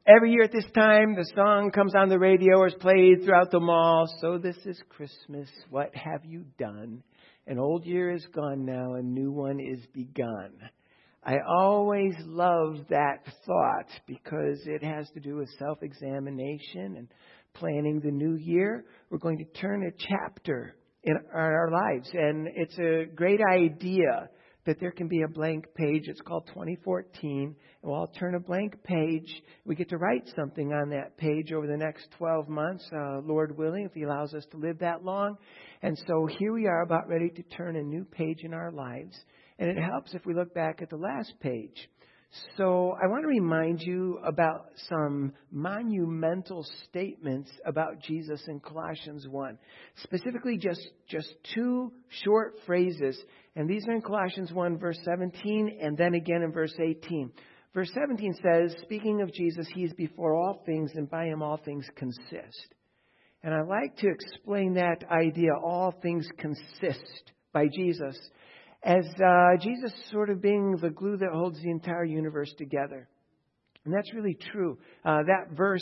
Every year at this time, the song comes on the radio or is played throughout the mall. So this is Christmas. What have you done? An old year is gone now. A new one is begun. I always love that thought because it has to do with self-examination and planning the new year. We're going to turn a chapter in our lives. And it's a great idea that there can be a blank page. It's called 2014. And we'll all turn a blank page. We get to write something on that page over the next 12 months, Lord willing, if He allows us to live that long. And so here we are about ready to turn a new page in our lives. And it helps if we look back at the last page. So I want to remind you about some monumental statements about Jesus in Colossians 1. Specifically, just two short phrases. And these are in Colossians 1, verse 17, and then again in verse 18. Verse 17 says, speaking of Jesus, He is before all things, and by Him all things consist. And I like to explain that idea, all things consist, by Jesus, as Jesus sort of being the glue that holds the entire universe together. And that's really true. That verse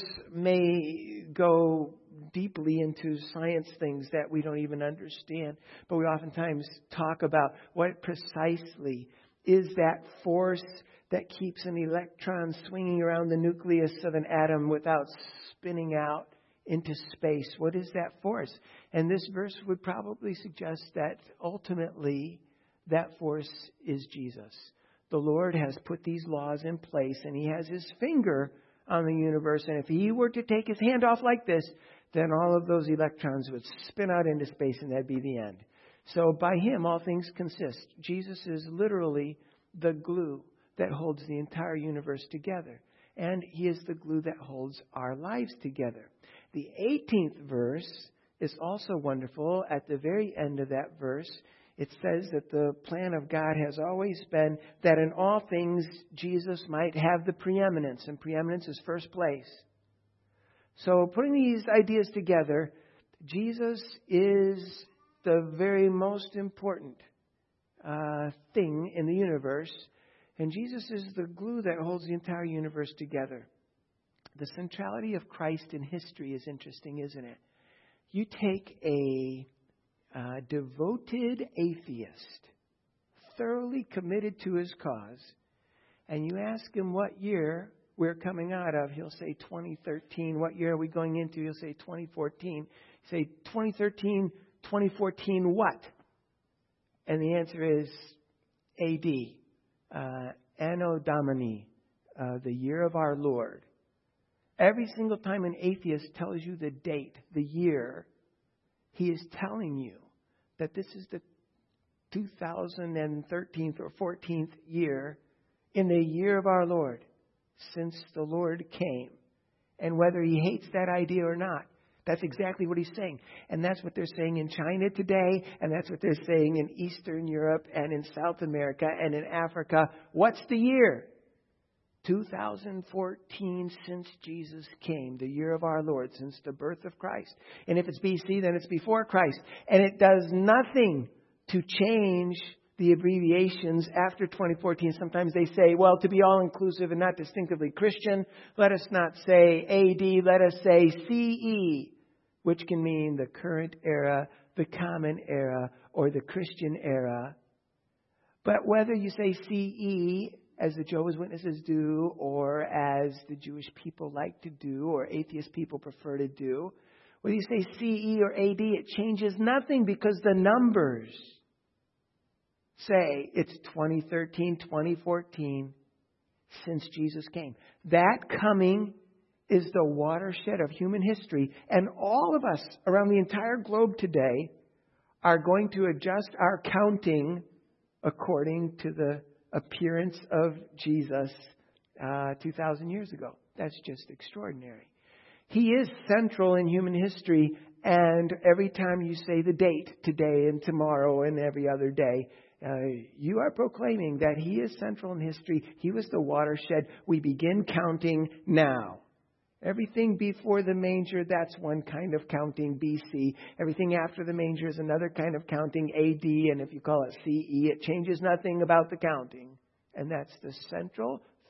may go deeply into science things that we don't even understand. But we oftentimes talk about what precisely is that force that keeps an electron swinging around the nucleus of an atom without spinning out into space. What is that force? And this verse would probably suggest that ultimately that force is Jesus. The Lord has put these laws in place, and He has His finger on the universe. And if He were to take His hand off like this, then all of those electrons would spin out into space, and that'd be the end. So by Him, all things consist. Jesus is literally the glue that holds the entire universe together. And He is the glue that holds our lives together. The 18th verse is also wonderful. At the very end of that verse, it says that the plan of God has always been that in all things Jesus might have the preeminence. And preeminence is first place. So putting these ideas together, Jesus is the very most important thing in the universe. And Jesus is the glue that holds the entire universe together. The centrality of Christ in history is interesting, isn't it? You take a devoted atheist, thoroughly committed to his cause, and you ask him what year we're coming out of, he'll say 2013. What year are we going into? He'll say 2014. You say 2013, 2014 what? And the answer is AD, Anno Domini, the year of our Lord. Every single time an atheist tells you the date, the year, he is telling you that this is the 2013th or 14th year in the year of our Lord since the Lord came. And whether he hates that idea or not, that's exactly what he's saying. And that's what they're saying in China today. And that's what they're saying in Eastern Europe and in South America and in Africa. What's the year? 2014 since Jesus came, the year of our Lord, since the birth of Christ. And if it's BC, then it's before Christ. And it does nothing to change the abbreviations after 2014. Sometimes they say, well, to be all-inclusive and not distinctively Christian, let us not say AD, let us say CE, which can mean the current era, the common era, or the Christian era. But whether you say CE, as the Jehovah's Witnesses do, or as the Jewish people like to do, or atheist people prefer to do, whether you say CE or AD, it changes nothing because the numbers say it's 2013, 2014 since Jesus came. That coming is the watershed of human history. And all of us around the entire globe today are going to adjust our counting according to the appearance of Jesus 2,000 years ago. That's just extraordinary. He is central in human history, and every time you say the date, today and tomorrow and every other day, you are proclaiming that He is central in history. He was the watershed. We begin counting now. Everything before the manger, that's one kind of counting, BC. Everything after the manger is another kind of counting, AD. And if you call it CE, it changes nothing about the counting. And that's the central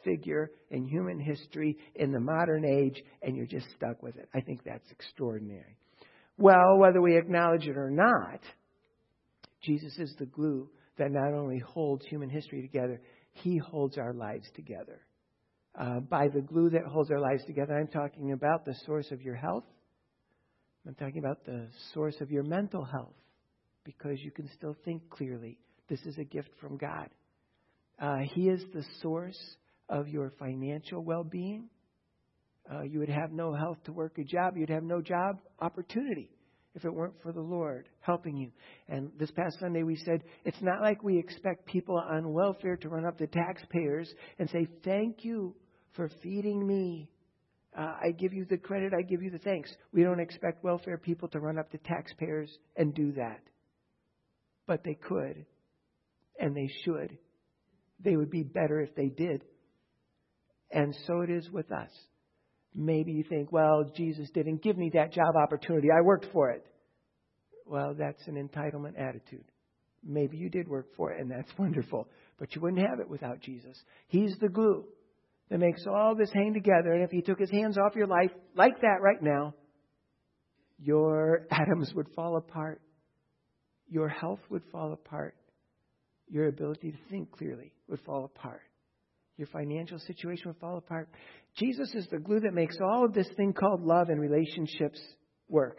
figure in human history in the modern age, and you're just stuck with it. I think that's extraordinary. Well, whether we acknowledge it or not, Jesus is the glue that not only holds human history together, He holds our lives together. By the glue that holds our lives together, I'm talking about the source of your health. I'm talking about the source of your mental health, because you can still think clearly. This is a gift from God. He is the source of your financial well-being. You would have no health to work a job. You'd have no job opportunity if it weren't for the Lord helping you. And this past Sunday we said, it's not like we expect people on welfare to run up to taxpayers and say, thank you for feeding me. I give you the credit. I give you the thanks. We don't expect welfare people to run up to taxpayers and do that. But they could, and they should. They would be better if they did. And so it is with us. Maybe you think, well, Jesus didn't give me that job opportunity. I worked for it. Well, that's an entitlement attitude. Maybe you did work for it, and that's wonderful. But you wouldn't have it without Jesus. He's the glue that makes all this hang together. And if He took His hands off your life like that right now, your atoms would fall apart. Your health would fall apart. Your ability to think clearly would fall apart. Your financial situation would fall apart. Jesus is the glue that makes all of this thing called love and relationships work.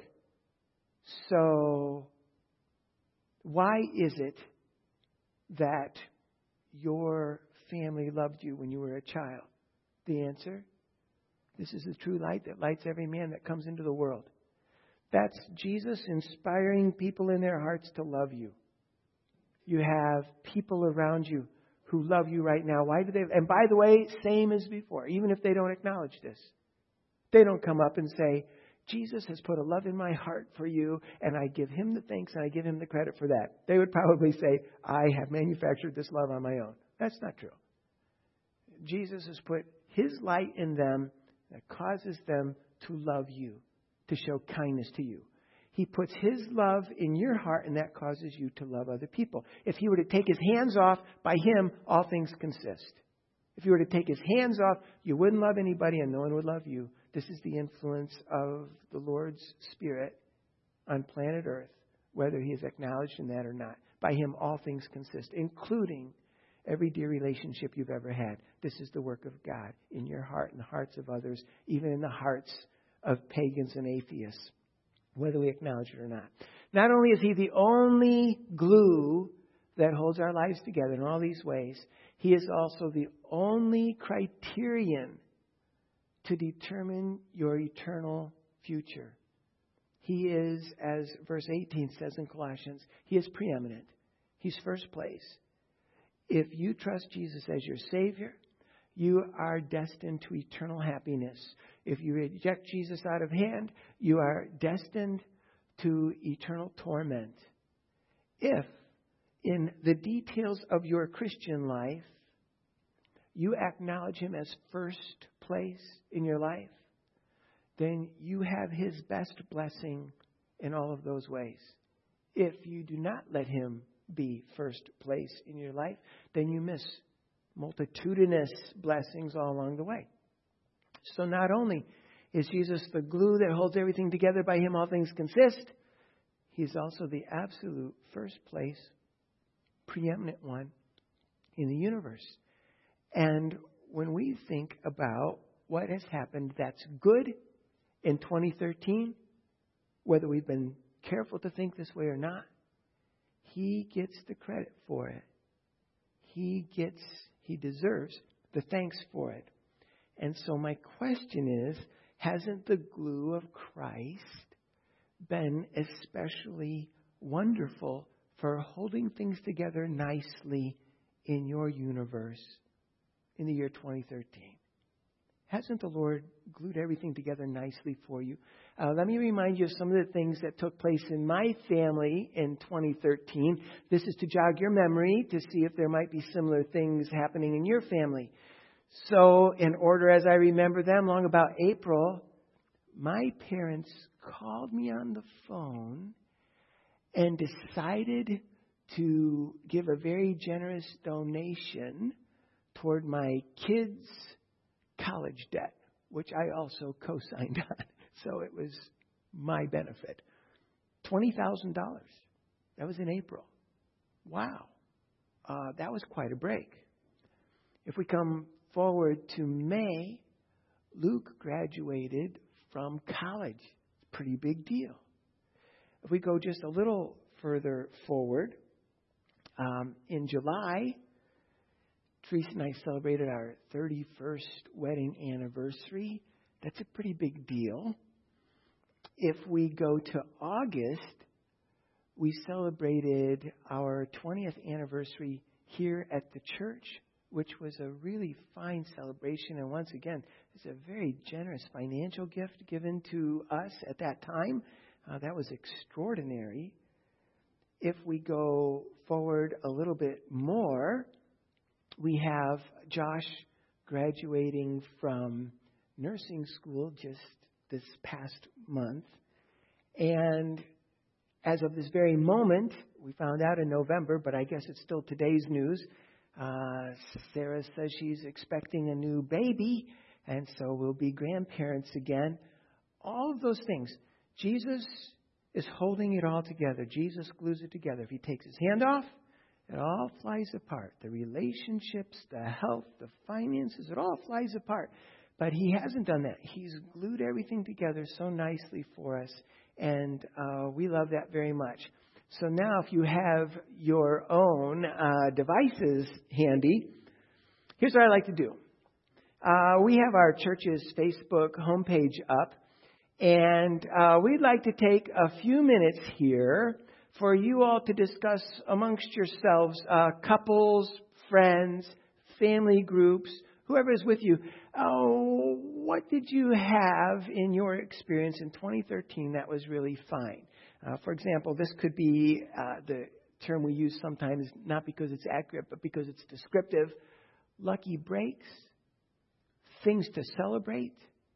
So, why is it that your family loved you when you were a child? The answer? This is the true light that lights every man that comes into the world. That's Jesus inspiring people in their hearts to love you. You have people around you who love you right now. Why do they? And by the way, same as before, even if they don't acknowledge this. They don't come up and say, Jesus has put a love in my heart for you, and I give Him the thanks and I give Him the credit for that. They would probably say, I have manufactured this love on my own. That's not true. Jesus has put His light in them that causes them to love you, to show kindness to you. He puts His love in your heart, and that causes you to love other people. If He were to take His hands off, by Him, all things consist. If He were to take His hands off, you wouldn't love anybody and no one would love you. This is the influence of the Lord's Spirit on planet Earth, whether He is acknowledged in that or not. By Him, all things consist, including every dear relationship you've ever had. This is the work of God in your heart, in the hearts of others, even in the hearts of pagans and atheists, whether we acknowledge it or not. Not only is He the only glue that holds our lives together in all these ways, He is also the only criterion to determine your eternal future. He is, as verse 18 says in Colossians, He is preeminent. He's first place. If you trust Jesus as your Savior, you are destined to eternal happiness. If you reject Jesus out of hand, you are destined to eternal torment. If, in the details of your Christian life, you acknowledge Him as first place in your life, then you have His best blessing in all of those ways. If you do not let Him be first place in your life, then you miss multitudinous blessings all along the way. So not only is Jesus the glue that holds everything together, by Him all things consist, He's also the absolute first place, preeminent one in the universe. And when we think about what has happened that's good in 2013, whether we've been careful to think this way or not, He gets the credit for it. He deserves the thanks for it. And so my question is, hasn't the glue of Christ been especially wonderful for holding things together nicely in your universe in the year 2013? Hasn't the Lord glued everything together nicely for you? Let me remind you of some of the things that took place in my family in 2013. This is to jog your memory to see if there might be similar things happening in your family. So, in order as I remember them, long about April, my parents called me on the phone and decided to give a very generous donation toward my kids' college debt, which I also co-signed on. So it was my benefit. $20,000. That was in April. Wow. That was quite a break. If we come forward to May, Luke graduated from college. Pretty big deal. If we go just a little further forward, in July, Teresa and I celebrated our 31st wedding anniversary. That's a pretty big deal. If we go to August, we celebrated our 20th anniversary here at the church, which was a really fine celebration. And once again, it's a very generous financial gift given to us at that time. That was extraordinary. If we go forward a little bit more, we have Josh graduating from nursing school just this past month. And as of this very moment, we found out in November, but I guess it's still today's news, Sarah says she's expecting a new baby, and so we'll be grandparents again. All of those things. Jesus is holding it all together. Jesus glues it together. If he takes his hand off, it all flies apart. The relationships, the health, the finances, it all flies apart. But he hasn't done that. He's glued everything together so nicely for us, and we love that very much. So now if you have your own devices handy, here's what I like to do. We have our church's Facebook homepage up, and we'd like to take a few minutes here for you all to discuss amongst yourselves, couples, friends, family groups, whoever is with you. What did you have in your experience in 2013 that was really fine? For example, this could be the term we use sometimes, not because it's accurate, but because it's descriptive. Lucky breaks, things to celebrate,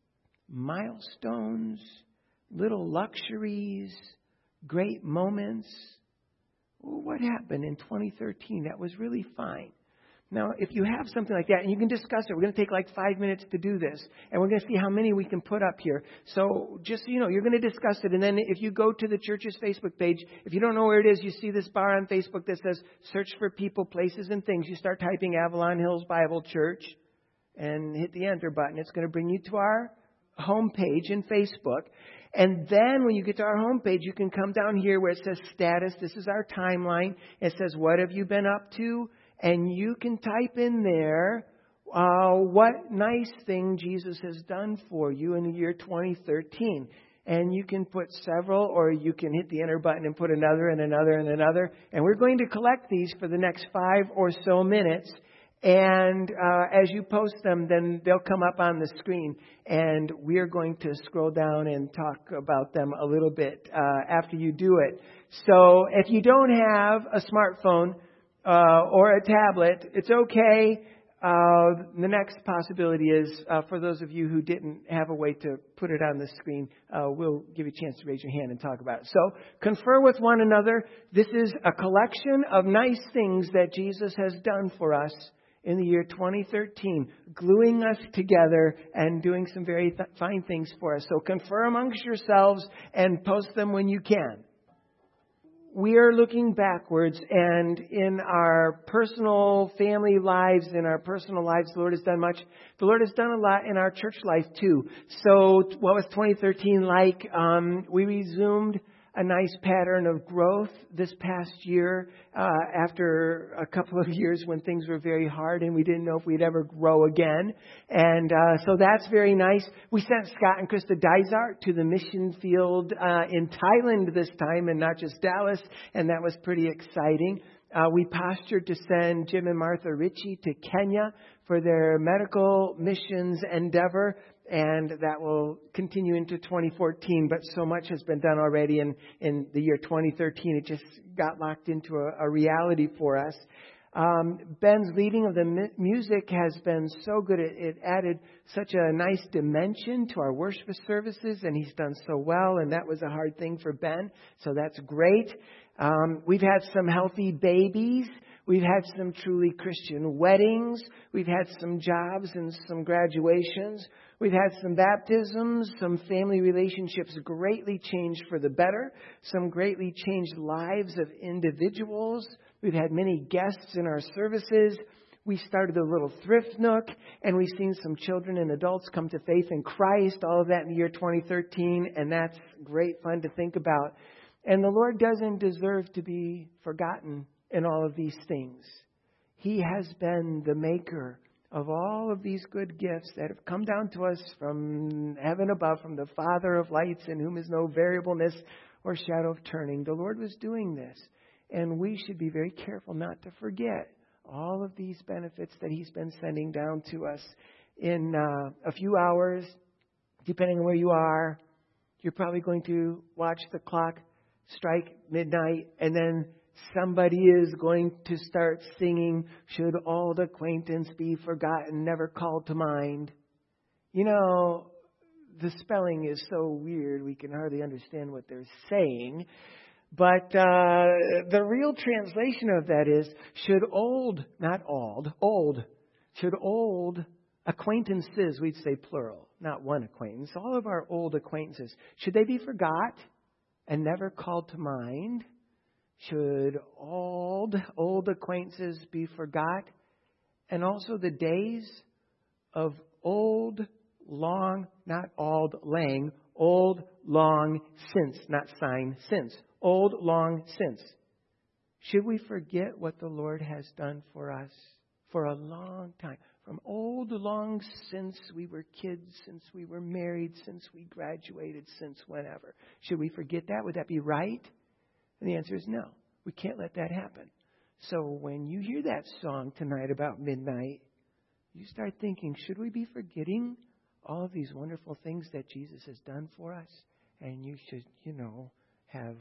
milestones, little luxuries, great moments. What happened in 2013 that was really fine? Now, if you have something like that, and you can discuss it, we're going to take like 5 minutes to do this, and we're going to see how many we can put up here. So just so you know, you're going to discuss it, and then if you go to the church's Facebook page, if you don't know where it is, you see this bar on Facebook that says, search for people, places, and things. You start typing Avalon Hills Bible Church, and hit the enter button. It's going to bring you to our homepage in Facebook. And then when you get to our homepage, you can come down here where it says status. This is our timeline. It says, what have you been up to? And you can type in there what nice thing Jesus has done for you in the year 2013. And you can put several, or you can hit the enter button and put another and another and another. And we're going to collect these for the next 5 or so minutes. And as you post them, then they'll come up on the screen. And we're going to scroll down and talk about them a little bit after you do it. So if you don't have a smartphone, or a tablet, it's okay. The next possibility is, for those of you who didn't have a way to put it on the screen, we'll give you a chance to raise your hand and talk about it. So, confer with one another. This is a collection of nice things that Jesus has done for us in the year 2013, gluing us together and doing some very fine things for us. So, confer amongst yourselves and post them when you can. We are looking backwards, and in our personal family lives, in our personal lives, the Lord has done much. The Lord has done a lot in our church life too. So what was 2013 like? We resumed a nice pattern of growth this past year after a couple of years when things were very hard and we didn't know if we'd ever grow again. And so that's very nice. We sent Scott and Krista Dysart to the mission field in Thailand this time, and not just Dallas, and that was pretty exciting. We postured to send Jim and Martha Ritchie to Kenya for their medical missions endeavor, and that will continue into 2014. But so much has been done already in the year 2013. It just got locked into a reality for us. Ben's leading of the music has been so good. It added such a nice dimension to our worship services, and he's done so well, and that was a hard thing for Ben, so that's great. We've had some healthy babies. We've had some truly Christian weddings. We've had some jobs and some graduations. We've had some baptisms. Some family relationships greatly changed for the better. Some greatly changed lives of individuals. We've had many guests in our services. We started a little thrift nook, and we've seen some children and adults come to faith in Christ. All of that in the year 2013, and that's great fun to think about. And the Lord doesn't deserve to be forgotten in all of these things. He has been the maker of all of these good gifts that have come down to us from heaven above, from the Father of lights, in whom is no variableness or shadow of turning. The Lord was doing this, and we should be very careful not to forget all of these benefits that He's been sending down to us. In a few hours, depending on where you are, you're probably going to watch the clock strike midnight, and then somebody is going to start singing, "Should old acquaintance be forgotten, never called to mind." You know, the spelling is so weird we can hardly understand what they're saying. But the real translation of that is, should old, not old, should old acquaintances, we'd say plural, not one acquaintance, all of our old acquaintances, should they be forgot and never called to mind? Should old acquaintances be forgot? And also the days of old, long, not old lang, old, long since, not sign, since. Old, long since. Should we forget what the Lord has done for us for a long time? From old, long since we were kids, since we were married, since we graduated, since whenever. Should we forget that? Would that be right? And the answer is no. We can't let that happen. So when you hear that song tonight about midnight, you start thinking, should we be forgetting all of these wonderful things that Jesus has done for us? And you should, have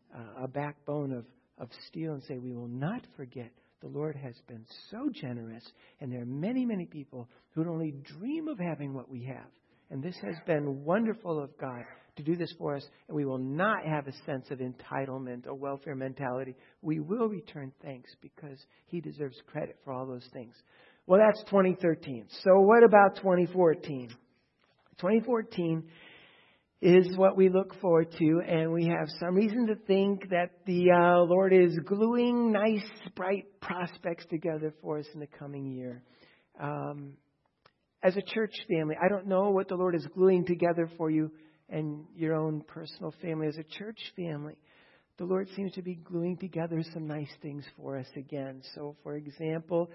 a backbone of steel and say, we will not forget. The Lord has been so generous, and there are many, many people who would only dream of having what we have. And this has been wonderful of God to do this for us, and we will not have a sense of entitlement or welfare mentality. We will return thanks because He deserves credit for all those things. Well, that's 2013. So what about 2014? 2014 is what we look forward to, and we have some reason to think that the Lord is gluing nice, bright prospects together for us in the coming year. As a church family, I don't know what the Lord is gluing together for you and your own personal family. As a church family, the Lord seems to be gluing together some nice things for us again. So, for example,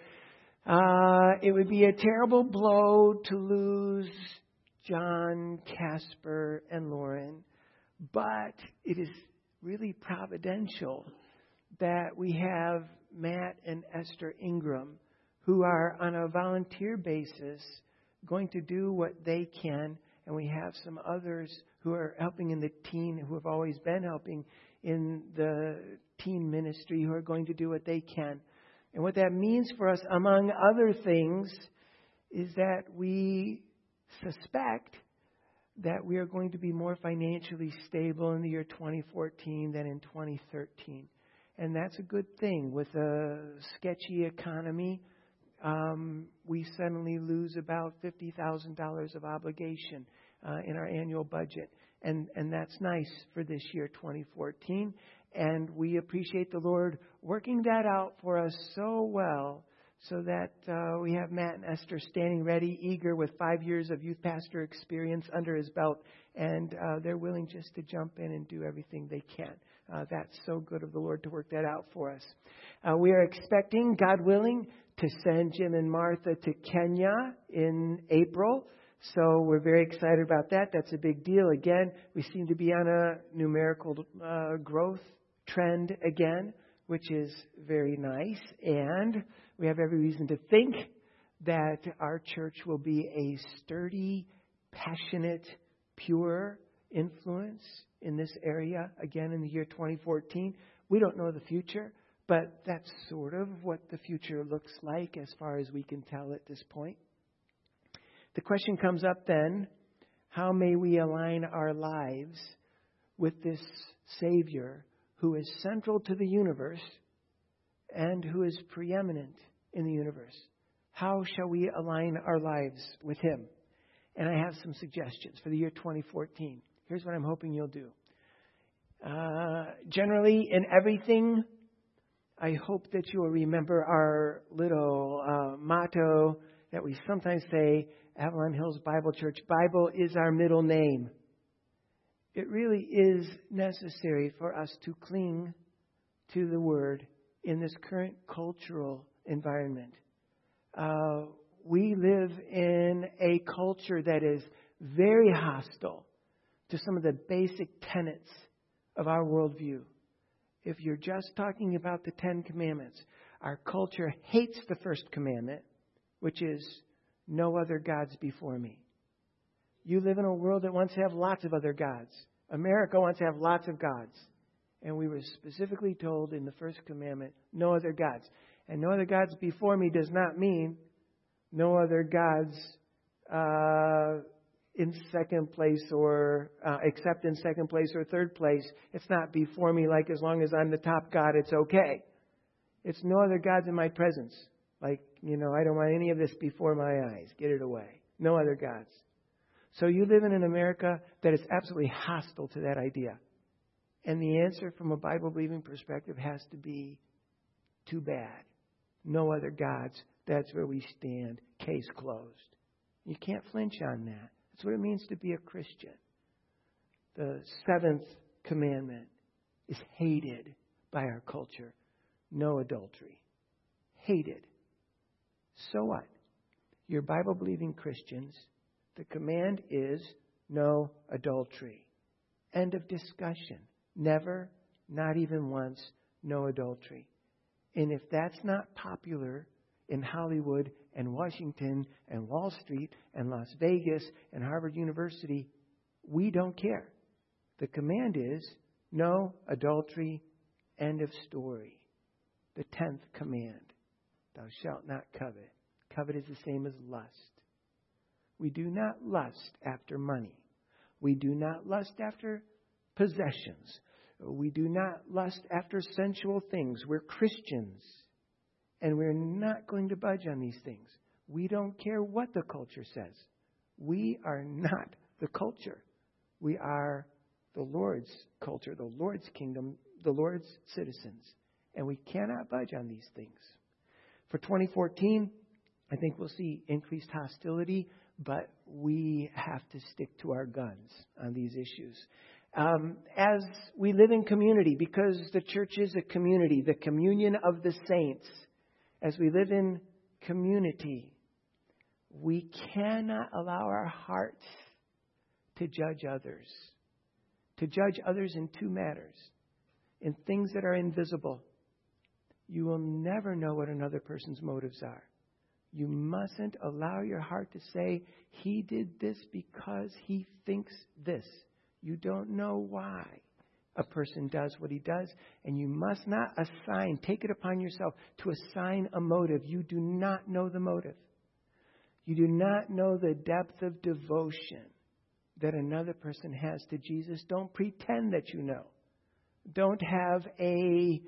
it would be a terrible blow to lose John, Casper, and Lauren, but it is really providential that we have Matt and Esther Ingram, who are on a volunteer basis going to do what they can, and we have some others who are helping in the teen, who have always been helping in the teen ministry, who are going to do what they can. And what that means for us, among other things, is that we suspect that we are going to be more financially stable in the year 2014 than in 2013. And that's a good thing. With a sketchy economy, we suddenly lose about $50,000 of obligation in our annual budget. And that's nice for this year, 2014. And we appreciate the Lord working that out for us so well, so that we have Matt and Esther standing ready, eager, with 5 years of youth pastor experience under his belt. And they're willing just to jump in and do everything they can. That's so good of the Lord to work that out for us. We are expecting, God willing, to send Jim and Martha to Kenya in April. So we're very excited about that. That's a big deal. Again, we seem to be on a numerical growth trend again, which is very nice. And we have every reason to think that our church will be a sturdy, passionate, pure influence in this area again in the year 2014. We don't know the future, but that's sort of what the future looks like as far as we can tell at this point. The question comes up then, how may we align our lives with this Savior who is central to the universe and who is preeminent in the universe. How shall we align our lives with Him? And I have some suggestions for the year 2014. Here's what I'm hoping you'll do. Generally, in everything, I hope that you will remember our little motto that we sometimes say, Avalon Hills Bible Church, Bible is our middle name. It really is necessary for us to cling to the Word in this current cultural environment. We live in a culture that is very hostile to some of the basic tenets of our worldview. If you're just talking about the Ten Commandments, our culture hates the first commandment, which is no other gods before me. You live in a world that wants to have lots of other gods. America wants to have lots of gods. And we were specifically told in the first commandment, no other gods. And no other gods before me does not mean no other gods in second place or except in second place or third place. It's not before me like as long as I'm the top God, it's okay. It's no other gods in my presence. Like, I don't want any of this before my eyes. Get it away. No other gods. So you live in an America that is absolutely hostile to that idea. And the answer from a Bible-believing perspective has to be, too bad. No other gods. That's where we stand. Case closed. You can't flinch on that. That's what it means to be a Christian. The seventh commandment is hated by our culture. No adultery. Hated. So what? You're Bible-believing Christians. The command is no adultery. End of discussion. Never, not even once, no adultery. And if that's not popular in Hollywood and Washington and Wall Street and Las Vegas and Harvard University, we don't care. The command is no adultery, end of story. The 10th command, thou shalt not covet. Covet is the same as lust. We do not lust after money. We do not lust after possessions. We do not lust after sensual things. We're Christians. And we're not going to budge on these things. We don't care what the culture says. We are not the culture. We are the Lord's culture, the Lord's kingdom, the Lord's citizens. And we cannot budge on these things. For 2014, I think we'll see increased hostility, but we have to stick to our guns on these issues. As we live in community, because the church is a community, the communion of the saints, as we live in community, we cannot allow our hearts to judge others. To judge others in two matters. In things that are invisible. You will never know what another person's motives are. You mustn't allow your heart to say, he did this because he thinks this. You don't know why a person does what he does. And you must not take it upon yourself to assign a motive. You do not know the motive. You do not know the depth of devotion that another person has to Jesus. Don't pretend that you know. Don't have a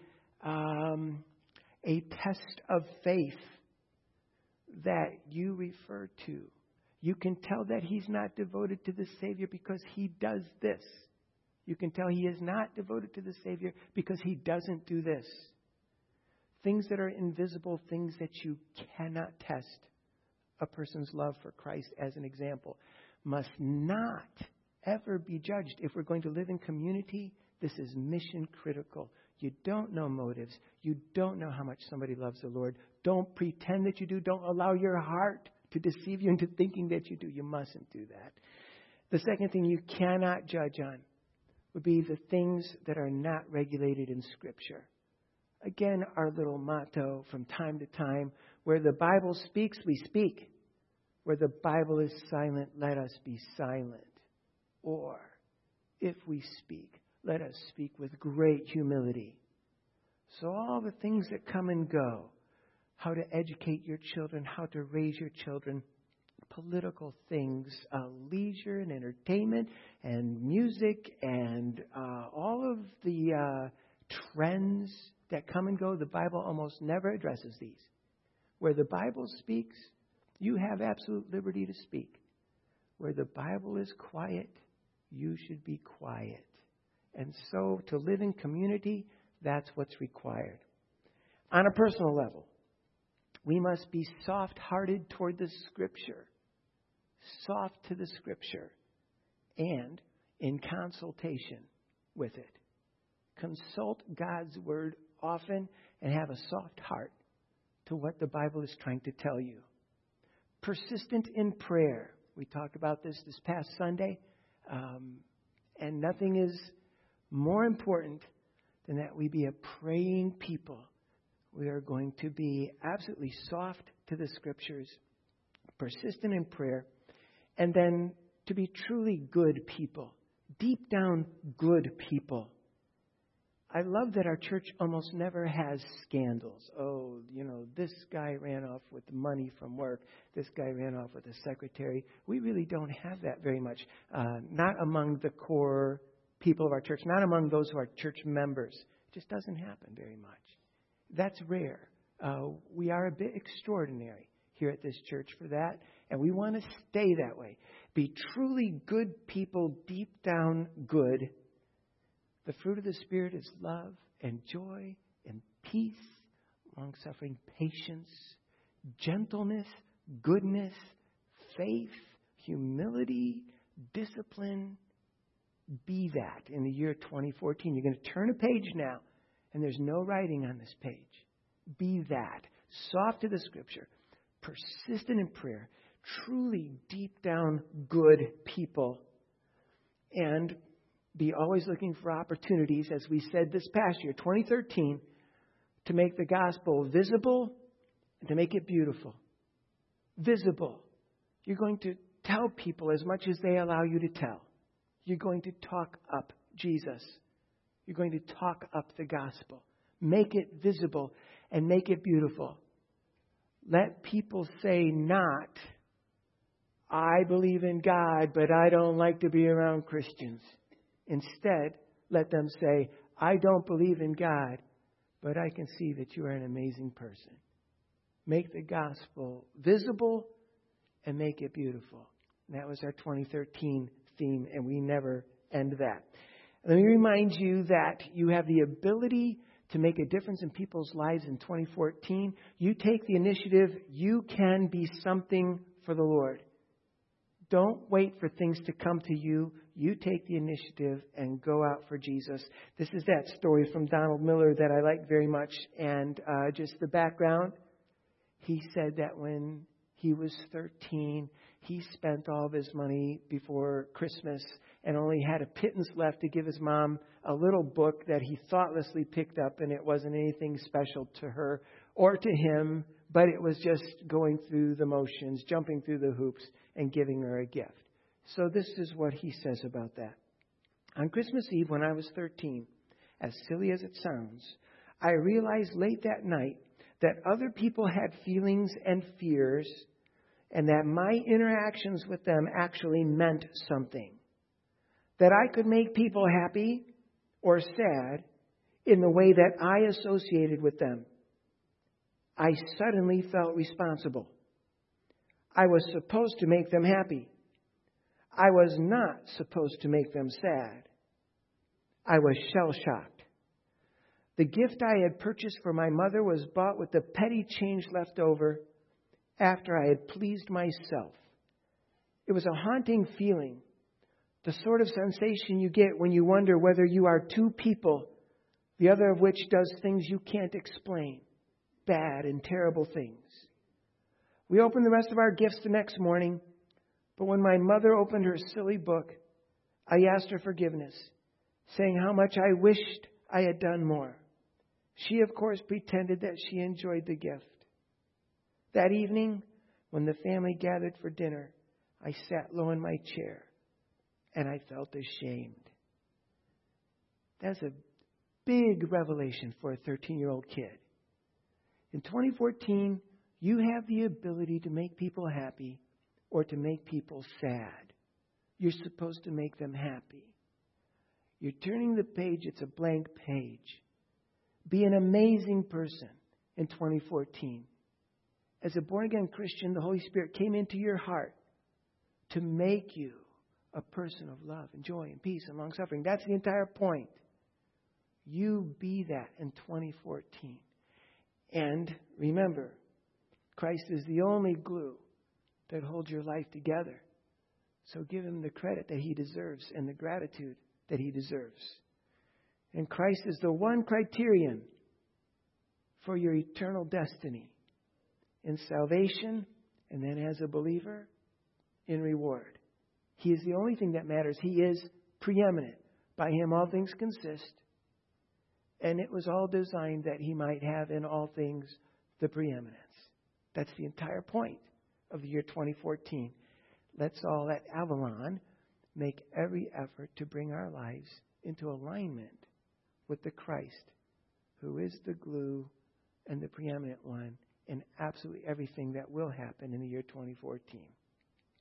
test of faith that you refer to. You can tell that he's not devoted to the Savior because he does this. You can tell he is not devoted to the Savior because he doesn't do this. Things that are invisible, things that you cannot test a person's love for Christ as an example, must not ever be judged. If we're going to live in community, this is mission critical. You don't know motives. You don't know how much somebody loves the Lord. Don't pretend that you do. Don't allow your heart to deceive you into thinking that you do. You mustn't do that. The second thing you cannot judge on would be the things that are not regulated in Scripture. Again, our little motto from time to time, where the Bible speaks, we speak. Where the Bible is silent, let us be silent. Or, if we speak, let us speak with great humility. So all the things that come and go, how to educate your children, how to raise your children, political things, leisure and entertainment and music and all of the trends that come and go, the Bible almost never addresses these. Where the Bible speaks, you have absolute liberty to speak. Where the Bible is quiet, you should be quiet. And so to live in community, that's what's required. On a personal level, we must be soft-hearted toward the Scripture. Soft to the Scripture. And in consultation with it. Consult God's Word often and have a soft heart to what the Bible is trying to tell you. Persistent in prayer. We talked about this past Sunday. And nothing is more important than that we be a praying people. We are going to be absolutely soft to the Scriptures, persistent in prayer, and then to be truly good people, deep down good people. I love that our church almost never has scandals. Oh, this guy ran off with money from work. This guy ran off with a secretary. We really don't have that very much. Not among the core people of our church, not among those who are church members. It just doesn't happen very much. That's rare. We are a bit extraordinary here at this church for that, and we want to stay that way. Be truly good people, deep down good. The fruit of the Spirit is love and joy and peace, long-suffering, patience, gentleness, goodness, faith, humility, discipline. Be that in the year 2014. You're going to turn a page now, and there's no writing on this page. Be that. Soft to the Scripture. Persistent in prayer. Truly deep down good people. And be always looking for opportunities, as we said this past year, 2013, to make the gospel visible and to make it beautiful. Visible. You're going to tell people as much as they allow you to tell. You're going to talk up Jesus. You're going to talk up the gospel. Make it visible and make it beautiful. Let people say not, I believe in God, but I don't like to be around Christians. Instead, let them say, I don't believe in God, but I can see that you are an amazing person. Make the gospel visible and make it beautiful. And that was our 2013 theme, and we never end that. Let me remind you that you have the ability to make a difference in people's lives in 2014. You take the initiative. You can be something for the Lord. Don't wait for things to come to you. You take the initiative and go out for Jesus. This is that story from Donald Miller that I like very much. And just the background, he said that when he was 13, he spent all of his money before Christmas and only had a pittance left to give his mom a little book that he thoughtlessly picked up, and it wasn't anything special to her or to him, but it was just going through the motions, jumping through the hoops, and giving her a gift. So this is what he says about that. On Christmas Eve, when I was 13, as silly as it sounds, I realized late that night that other people had feelings and fears, and that my interactions with them actually meant something. That I could make people happy or sad in the way that I associated with them. I suddenly felt responsible. I was supposed to make them happy. I was not supposed to make them sad. I was shell-shocked. The gift I had purchased for my mother was bought with the petty change left over after I had pleased myself. It was a haunting feeling, the sort of sensation you get when you wonder whether you are two people, the other of which does things you can't explain, bad and terrible things. We opened the rest of our gifts the next morning, but when my mother opened her silly book, I asked her forgiveness, saying how much I wished I had done more. She, of course, pretended that she enjoyed the gift. That evening, when the family gathered for dinner, I sat low in my chair, and I felt ashamed. That's a big revelation for a 13-year-old kid. In 2014, you have the ability to make people happy or to make people sad. You're supposed to make them happy. You're turning the page. It's a blank page. Be an amazing person in 2014. As a born-again Christian, the Holy Spirit came into your heart to make you a person of love and joy and peace and long-suffering. That's the entire point. You be that in 2014. And remember, Christ is the only glue that holds your life together. So give Him the credit that He deserves and the gratitude that He deserves. And Christ is the one criterion for your eternal destiny in salvation, and then as a believer, in reward. He is the only thing that matters. He is preeminent. By Him all things consist. And it was all designed that He might have in all things the preeminence. That's the entire point of the year 2014. Let's all at Avalon make every effort to bring our lives into alignment with the Christ, who is the glue and the preeminent one in absolutely everything that will happen in the year 2014.